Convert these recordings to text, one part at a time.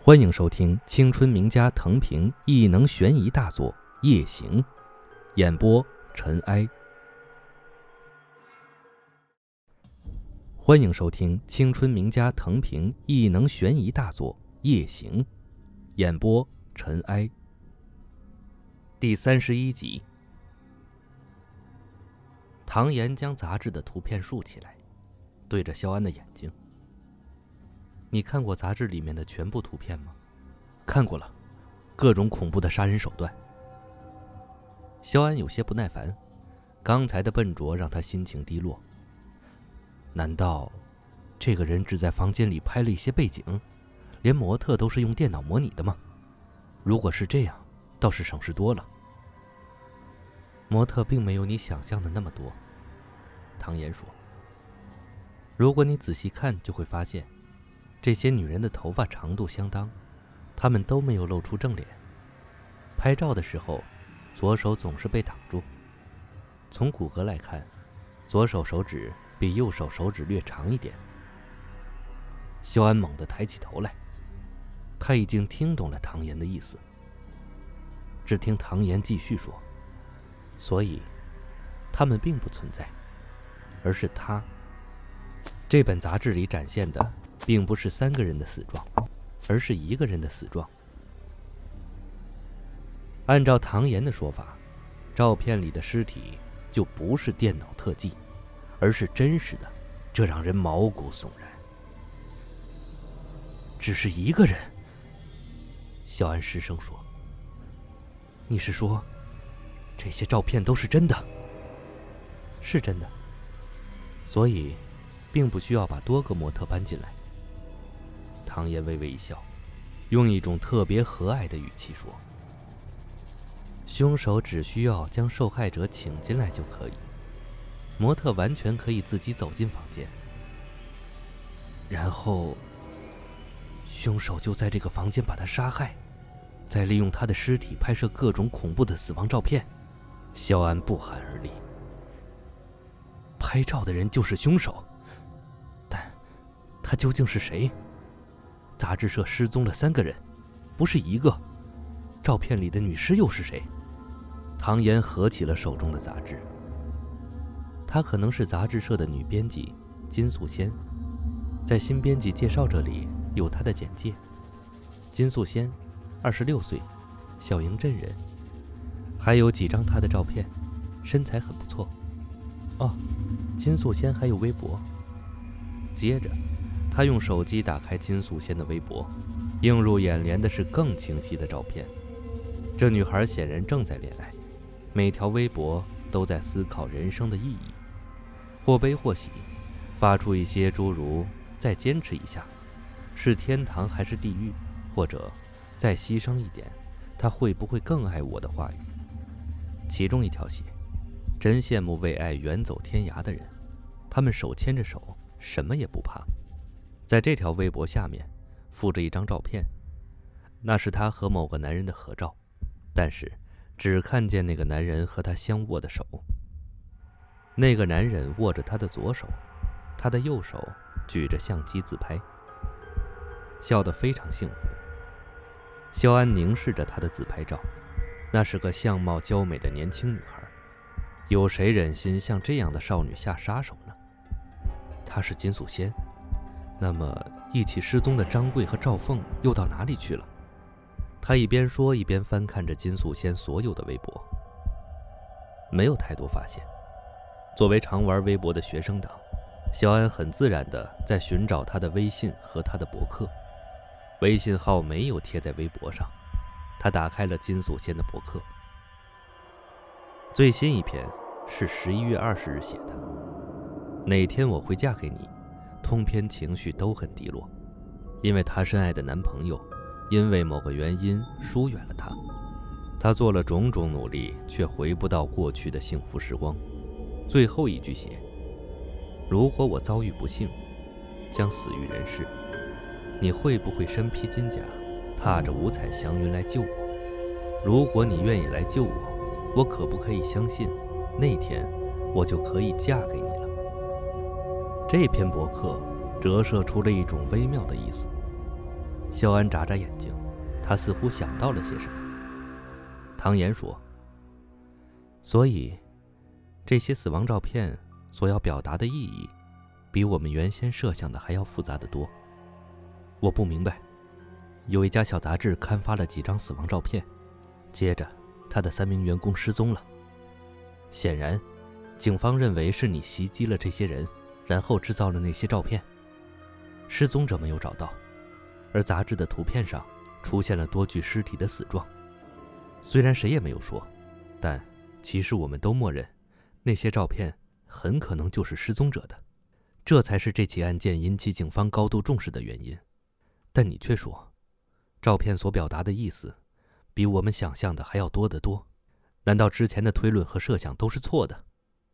欢迎收听青春名家腾评异能悬疑大作《夜行》，演播尘埃。欢迎收听青春名家腾评异能悬疑大作《夜行》，演播尘埃。第31集。唐岩将杂志的图片竖起来，对着肖安的眼睛。你看过杂志里面的全部图片吗？看过了，各种恐怖的杀人手段。肖安有些不耐烦，刚才的笨拙让他心情低落。难道这个人只在房间里拍了一些背景，连模特都是用电脑模拟的吗？如果是这样，倒是省事多了。模特并没有你想象的那么多，唐岩说。如果你仔细看，就会发现这些女人的头发长度相当，她们都没有露出正脸。拍照的时候，左手总是被挡住。从骨骼来看，左手手指比右手手指略长一点。肖安猛地抬起头来，他已经听懂了唐岩的意思。只听唐岩继续说，所以他们并不存在，而是他。这本杂志里展现的并不是3个人的死状，而是1个人的死状。按照唐岩的说法，照片里的尸体就不是电脑特技，而是真实的，这让人毛骨悚然。只是1个人，肖安失声说。你是说这些照片都是真的？是真的，所以并不需要把多个模特搬进来。唐岩微微一笑，用一种特别和蔼的语气说，凶手只需要将受害者请进来就可以，模特完全可以自己走进房间，然后凶手就在这个房间把他杀害，再利用他的尸体拍摄各种恐怖的死亡照片。肖安不寒而栗。拍照的人就是凶手，但他究竟是谁？杂志社失踪了3个人，不是1个。照片里的女尸又是谁？唐岩合起了手中的杂志。她可能是杂志社的女编辑金素仙，在新编辑介绍这里有她的简介。金素仙26岁，小营镇人，还有几张她的照片，身材很不错。哦，金素仙还有微博。接着他用手机打开金素仙的微博，映入眼帘的是更清晰的照片。这女孩显然正在恋爱，每条微博都在思考人生的意义，或悲或喜，发出一些诸如再坚持一下，是天堂还是地狱，或者再牺牲一点，他会不会更爱我的话语。其中一条写，真羡慕为爱远走天涯的人，他们手牵着手，什么也不怕。在这条微博下面附着一张照片，那是他和某个男人的合照，但是只看见那个男人和他相握的手。那个男人握着他的左手，他的右手举着相机自拍，笑得非常幸福。肖安凝视着他的自拍照，那是个相貌娇美的年轻女孩，有谁忍心向这样的少女下杀手呢？她是金素仙，那么一起失踪的张贵和赵凤又到哪里去了？他一边说一边翻看着金素仙所有的微博，没有太多发现。作为常玩微博的学生党，肖安很自然地在寻找他的微信和他的博客。微信号没有贴在微博上，他打开了金素仙的博客。最新一篇是11月20日写的，哪天我会嫁给你。通篇情绪都很低落，因为她深爱的男朋友因为某个原因疏远了她，她做了种种努力，却回不到过去的幸福时光。最后一句写，如果我遭遇不幸，将死于人世，你会不会身披金甲，踏着五彩祥云来救我？如果你愿意来救我，我可不可以相信，那天我就可以嫁给你了？这篇博客折射出了一种微妙的意思。 肖安眨眨眼睛，他似乎想到了些什么。唐岩说：“所以，这些死亡照片所要表达的意义，比我们原先设想的还要复杂得多。我不明白，有一家小杂志刊发了几张死亡照片，接着他的3名员工失踪了。显然，警方认为是你袭击了这些人，然后制造了那些照片。失踪者没有找到，而杂志的图片上出现了多具尸体的死状。虽然谁也没有说，但其实我们都默认，那些照片很可能就是失踪者的。这才是这起案件引起警方高度重视的原因。但你却说，照片所表达的意思比我们想象的还要多得多。难道之前的推论和设想都是错的？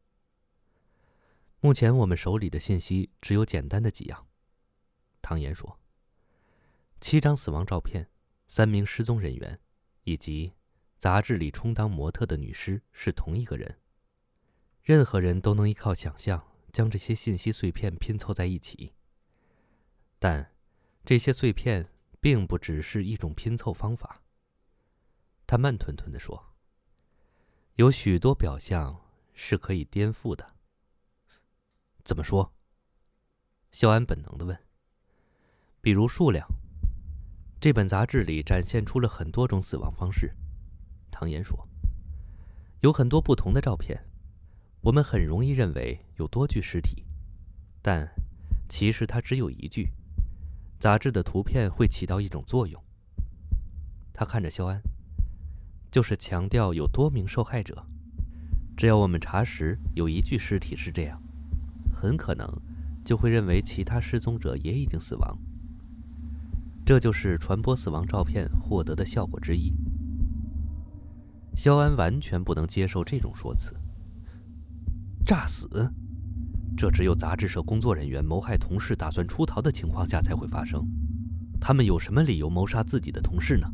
目前我们手里的信息只有简单的几样。唐岩说，7张死亡照片，3名失踪人员，以及杂志里充当模特的女尸是同一个人。任何人都能依靠想象将这些信息碎片拼凑在一起，但这些碎片并不只是一种拼凑方法。他慢吞吞地说，有许多表象是可以颠覆的。怎么说？肖安本能地问。比如数量。这本杂志里展现出了很多种死亡方式。唐岩说，有很多不同的照片，我们很容易认为有多具尸体，但其实它只有1具。杂志的图片会起到一种作用。他看着肖安，就是强调有多名受害者。只要我们查实有1具尸体是这样，很可能就会认为其他失踪者也已经死亡。这就是传播死亡照片获得的效果之一。肖安完全不能接受这种说辞。诈死？这只有杂志社工作人员谋害同事打算出逃的情况下才会发生。他们有什么理由谋杀自己的同事呢？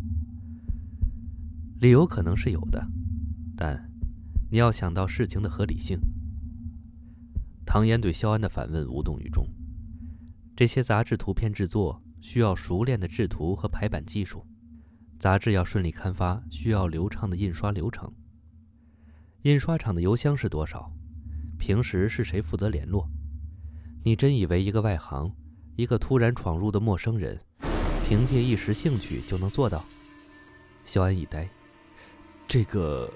理由可能是有的，但你要想到事情的合理性。唐岩对肖安的反问无动于衷。这些杂志图片制作需要熟练的制图和排版技术，杂志要顺利刊发需要流畅的印刷流程。印刷厂的邮箱是多少？平时是谁负责联络？你真以为一个外行，一个突然闯入的陌生人，凭借一时兴趣就能做到？肖安一呆，这个……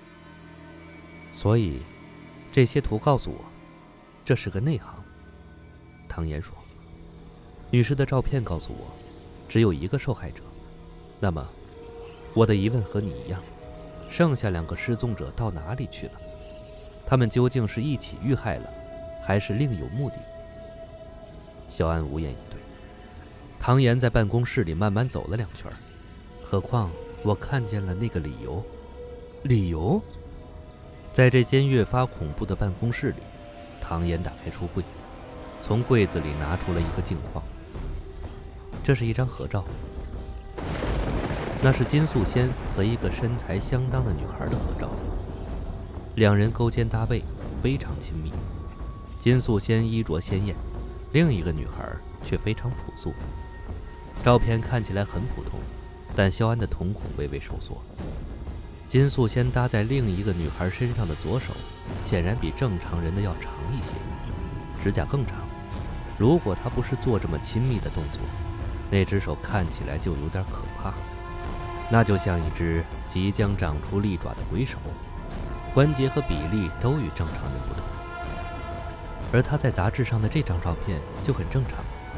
所以，这些图告诉我，这是个内行。唐岩说，女士的照片告诉我，只有1个受害者。那么，我的疑问和你一样，剩下2个失踪者到哪里去了？他们究竟是一起遇害了，还是另有目的？肖安无言以对。唐岩在办公室里慢慢走了2圈，何况我看见了那个理由。理由？在这间越发恐怖的办公室里，唐岩打开书柜，从柜子里拿出了一个镜框。这是一张合照，那是金素仙和一个身材相当的女孩的合照。2人勾肩搭背，非常亲密。金素仙衣着鲜艳，另一个女孩却非常朴素。照片看起来很普通，但肖安的瞳孔微微收缩。金素仙搭在另一个女孩身上的左手，显然比正常人的要长一些，指甲更长。如果她不是做这么亲密的动作，那只手看起来就有点可怕，那就像一只即将长出利爪的鬼手，关节和比例都与正常人不同。而他在杂志上的这张照片就很正常。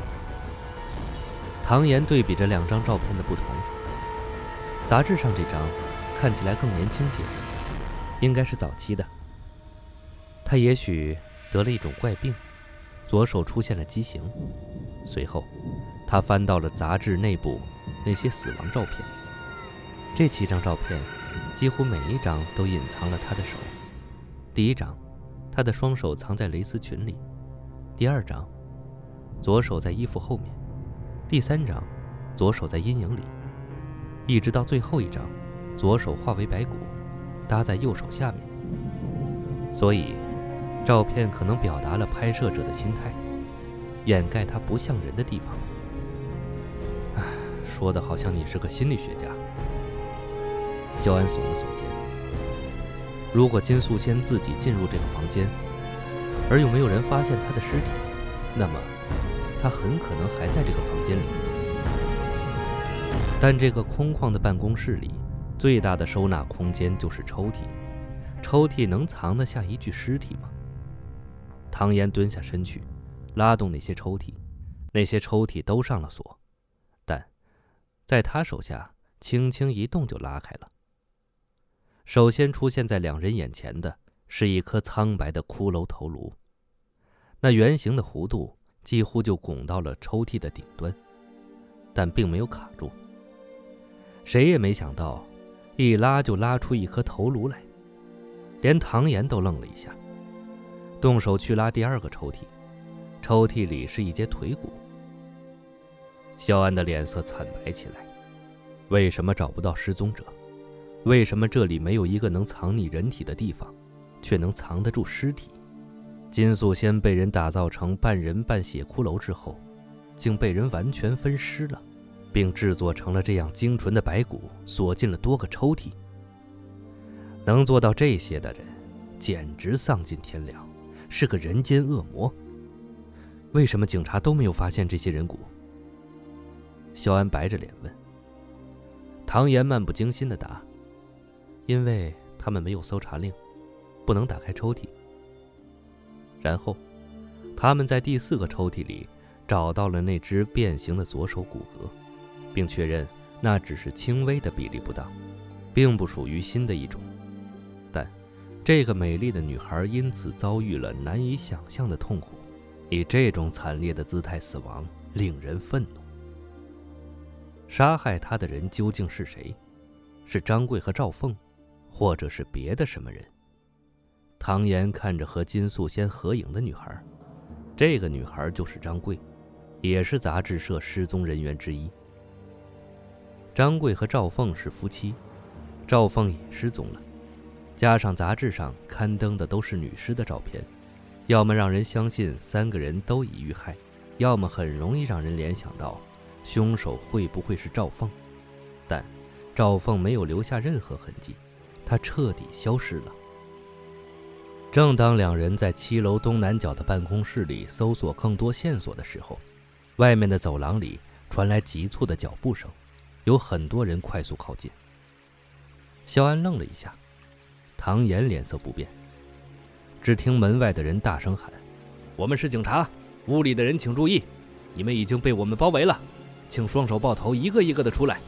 唐岩对比着2张照片的不同，杂志上这张看起来更年轻些，应该是早期的。他也许得了一种怪病，左手出现了畸形。随后他翻到了杂志内部那些死亡照片，这7张照片几乎每一张都隐藏了他的手。第1张，他的双手藏在蕾丝裙里；第2张，左手在衣服后面；第3张，左手在阴影里；一直到最后1张，左手化为白骨，搭在右手下面。所以，照片可能表达了拍摄者的心态，掩盖他不像人的地方。 说的好像你是个心理学家。肖安耸了耸肩。如果金素仙自己进入这个房间，而又没有人发现她的尸体，那么她很可能还在这个房间里。但这个空旷的办公室里，最大的收纳空间就是抽屉，抽屉能藏得下一具尸体吗？唐岩蹲下身去，拉动那些抽屉，那些抽屉都上了锁，但在他手下轻轻一动就拉开了。首先出现在两人眼前的是一颗苍白的骷髅头颅，那圆形的弧度几乎就拱到了抽屉的顶端，但并没有卡住。谁也没想到，一拉就拉出一颗头颅来，连唐岩都愣了一下，动手去拉第二个抽屉，抽屉里是一截腿骨。肖安的脸色惨白起来，为什么找不到失踪者？为什么这里没有一个能藏匿人体的地方，却能藏得住尸体？金素仙被人打造成半人半血骷髅之后，竟被人完全分尸了，并制作成了这样精纯的白骨，锁进了多个抽屉。能做到这些的人，简直丧尽天良，是个人间恶魔。为什么警察都没有发现这些人骨？肖安白着脸问。唐岩漫不经心地答：因为他们没有搜查令，不能打开抽屉。然后他们在第4个抽屉里找到了那只变形的左手骨骼，并确认那只是轻微的比例不当，并不属于新的一种。但这个美丽的女孩因此遭遇了难以想象的痛苦，以这种惨烈的姿态死亡，令人愤怒。杀害她的人究竟是谁？是张贵和赵凤，或者是别的什么人？唐岩看着和金素仙合影的女孩，这个女孩就是张贵，也是杂志社失踪人员之一。张贵和赵凤是夫妻，赵凤也失踪了，加上杂志上刊登的都是女尸的照片，要么让人相信3个人都已遇害，要么很容易让人联想到凶手会不会是赵凤。但赵凤没有留下任何痕迹，她彻底消失了。正当两人在7楼东南角的办公室里搜索更多线索的时候，外面的走廊里传来急促的脚步声，有很多人快速靠近。肖安愣了一下，唐岩脸色不变。只听门外的人大声喊：我们是警察，屋里的人请注意，你们已经被我们包围了，请双手抱头，一个一个的出来。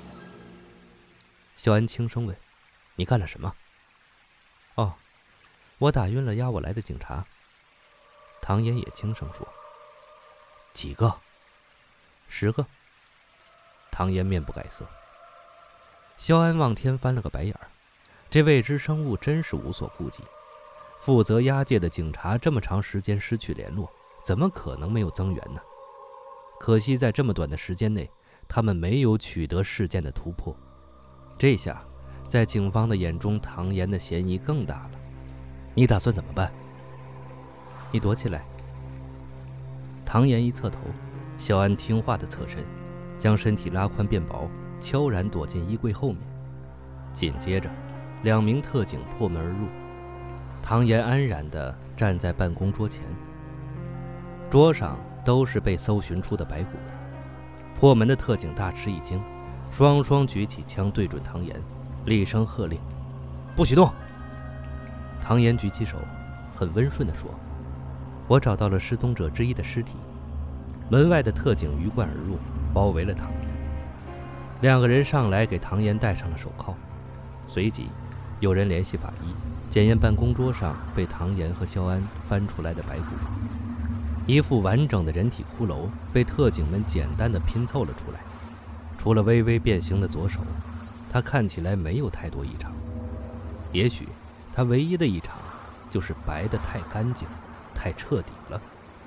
肖安轻声问：你干了什么？哦，我打晕了押我来的警察。唐岩也轻声说。几个？10个。唐岩面不改色。肖安望天翻了个白眼儿，这未知生物真是无所顾忌。负责押解的警察这么长时间失去联络，怎么可能没有增援呢？可惜在这么短的时间内，他们没有取得事件的突破。这下在警方的眼中，唐岩的嫌疑更大了。你打算怎么办？你躲起来。唐岩一侧头，肖安听话的侧身，将身体拉宽变薄，悄然躲进衣柜后面。紧接着2名特警破门而入，唐岩安然地站在办公桌前，桌上都是被搜寻出的白骨。破门的特警大吃一惊，双双举起枪对准唐岩，厉声喝令：不许动！唐岩举起手，很温顺地说：我找到了失踪者之一的尸体。门外的特警鱼贯而入，包围了唐岩。2个人上来给唐岩戴上了手铐，随即有人联系法医，检验办公桌上被唐岩和肖安翻出来的白骨。一副完整的人体骷髅被特警们简单地拼凑了出来，除了微微变形的左手，他看起来没有太多异常。也许他唯一的异常就是白得太干净，太彻底了。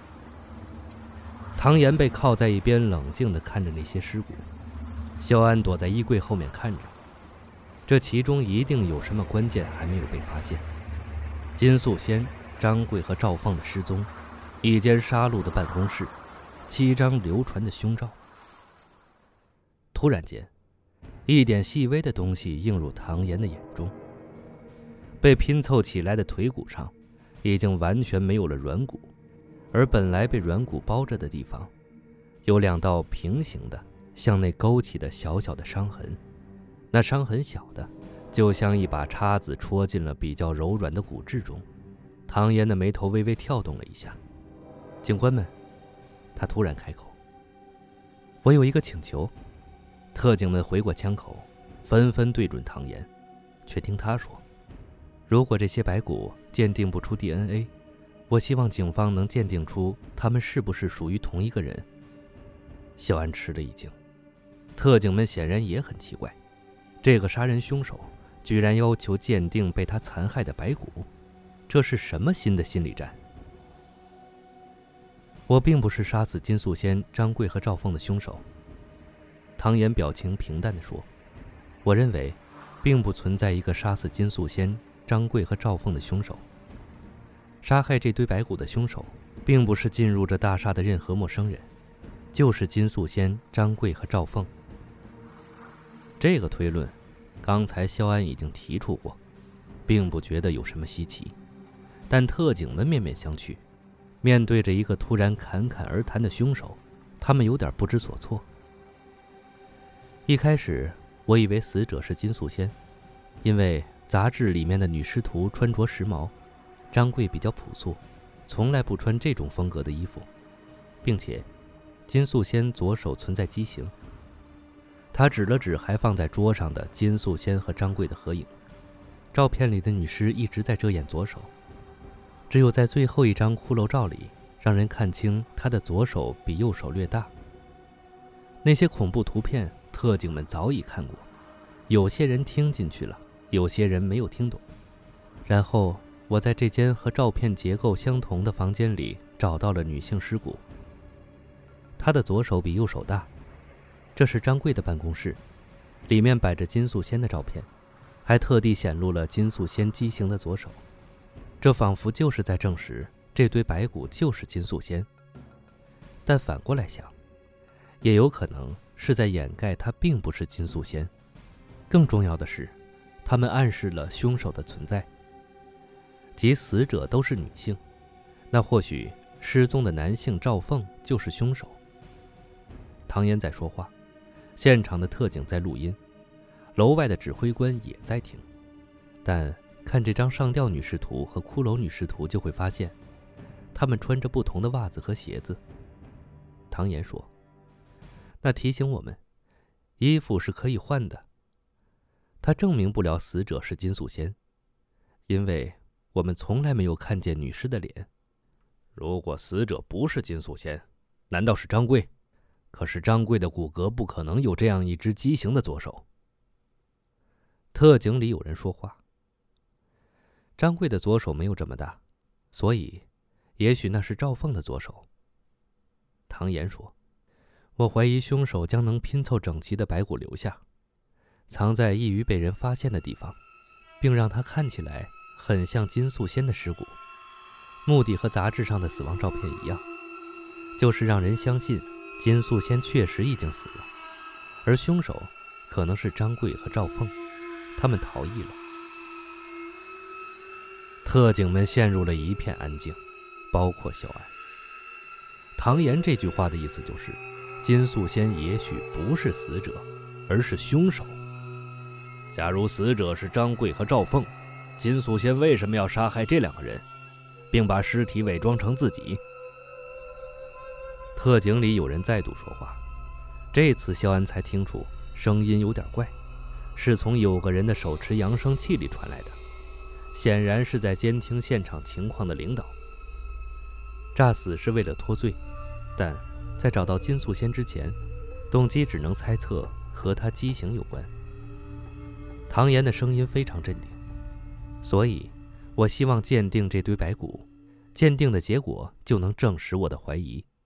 唐岩被靠在一边，冷静地看着那些尸骨。肖安躲在衣柜后面看着，这其中一定有什么关键还没有被发现。金素仙、张贵和赵凤的失踪，一间杀戮的办公室，7张流传的凶照。 突然间，一点细微的东西映入唐岩的眼中。被拼凑起来的腿骨上已经完全没有了软骨，而本来被软骨包着的地方有2道平行的向内勾起的小小的伤痕，那伤痕小的就像一把叉子戳进了比较柔软的骨质中。唐岩的眉头微微跳动了一下。警官们，他突然开口，我有一个请求。特警们回过枪口，纷纷对准唐岩，却听他说，如果这些白骨鉴定不出 DNA， 我希望警方能鉴定出他们是不是属于同一个人。肖安吃了一惊，特警们显然也很奇怪，这个杀人凶手居然要求鉴定被他残害的白骨，这是什么新的心理战？我并不是杀死金素仙、张贵和赵凤的凶手。唐岩表情平淡地说，我认为并不存在一个杀死金素仙、张贵和赵凤的凶手。杀害这堆白骨的凶手并不是进入这大厦的任何陌生人，就是金素仙、张贵和赵凤。这个推论刚才肖安已经提出过，并不觉得有什么稀奇，但特警们面面相觑，面对着一个突然侃侃而谈的凶手，他们有点不知所措。一开始我以为死者是金素仙，因为杂志里面的女师徒穿着时髦，张贵比较朴素，从来不穿这种风格的衣服，并且金素仙左手存在畸形。他指了指还放在桌上的金素仙和张贵的合影，照片里的女尸一直在遮掩左手，只有在最后一张骷髅照里让人看清她的左手比右手略大。那些恐怖图片特警们早已看过，有些人听进去了，有些人没有听懂。然后我在这间和照片结构相同的房间里找到了女性尸骨，她的左手比右手大。这是张贵的办公室，里面摆着金素仙的照片，还特地显露了金素仙畸形的左手，这仿佛就是在证实这堆白骨就是金素仙。但反过来想，也有可能是在掩盖她并不是金素仙。更重要的是，他们暗示了凶手的存在，即死者都是女性，那或许失踪的男性赵凤就是凶手。唐嫣在说话，现场的特警在录音，楼外的指挥官也在听。但看这张上吊女尸图和骷髅女尸图就会发现，她们穿着不同的袜子和鞋子。唐嫣说，那提醒我们，衣服是可以换的。它证明不了死者是金素仙，因为我们从来没有看见女尸的脸。如果死者不是金素仙，难道是张贵？可是张贵的骨骼不可能有这样一只畸形的左手。特警里有人说话，张贵的左手没有这么大，所以也许那是赵凤的左手。唐岩说，我怀疑凶手将能拼凑整齐的白骨留下，藏在易于被人发现的地方，并让它看起来很像金素仙的尸骨。目的和杂志上的死亡照片一样，就是让人相信金素仙确实已经死了，而凶手可能是张贵和赵凤，他们逃逸了。特警们陷入了一片安静，包括肖安。唐岩这句话的意思就是，金素仙也许不是死者，而是凶手。假如死者是张贵和赵凤，金素仙为什么要杀害这2个人，并把尸体伪装成自己？特警里有人再度说话，这次肖安才听出声音有点怪，是从有个人的手持扬声器里传来的，显然是在监听现场情况的领导。诈死是为了脱罪，但在找到金素仙之前，动机只能猜测和他畸形有关。唐岩的声音非常镇定，所以我希望鉴定这堆白骨，鉴定的结果就能证实我的怀疑。